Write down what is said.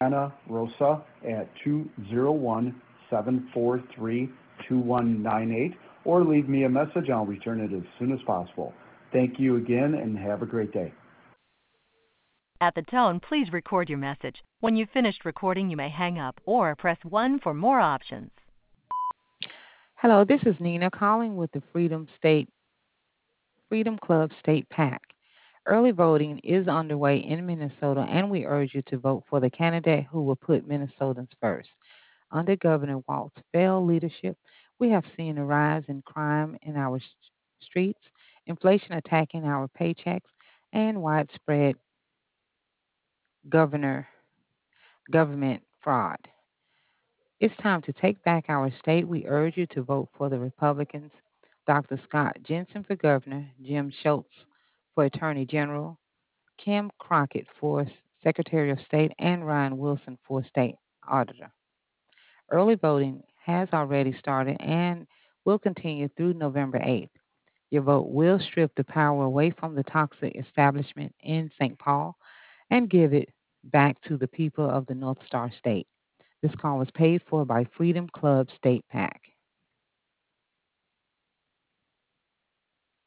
Santa Rosa at 201-743-2198, or leave me a message. I'll return it as soon as possible. Thank you again and have a great day. At the tone, please record your message. When you've finished recording, you may hang up or press 1 for more options. Hello, this is Nina calling with the Freedom Club State PAC. Early voting is underway in Minnesota, and we urge you to vote for the candidate who will put Minnesotans first. Under Governor Walt's failed leadership, we have seen a rise in crime in our streets, inflation attacking our paychecks, and widespread governor government fraud. It's time to take back our state. We urge you to vote for the Republicans, Dr. Scott Jensen for governor, Jim Schultz for attorney general, Kim Crockett for secretary of state, and Ryan Wilson for state auditor. Early voting has already started and will continue through November 8th. Your vote will strip the power away from the toxic establishment in St. Paul and give it back to the people of the North Star State. This call was paid for by Freedom Club State PAC.